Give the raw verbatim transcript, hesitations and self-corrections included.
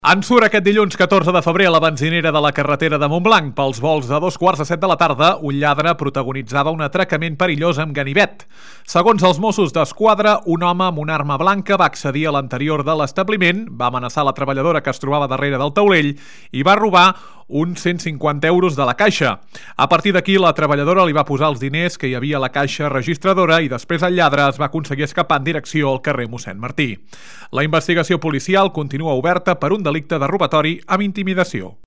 En surt aquest dilluns catorze de febrer a la benzinera de la carretera de Montblanc. Pels vols de dos quarts de set de la tarda, un lladre protagonitzava un atracament perillós amb ganivet. Segons els Mossos d'Esquadra, un home amb una arma blanca va accedir a l'interior de l'establiment, va amenaçar la treballadora que es trobava darrere del taulell i va robar uns cent cinquanta euros de la caixa. A partir d'aquí, la treballadora li va posar els diners que hi havia a la caixa registradora i després el lladre es va aconseguir escapar en direcció al carrer Mossèn Martí. La investigació policial continua oberta per un delicte de robatori amb intimidació.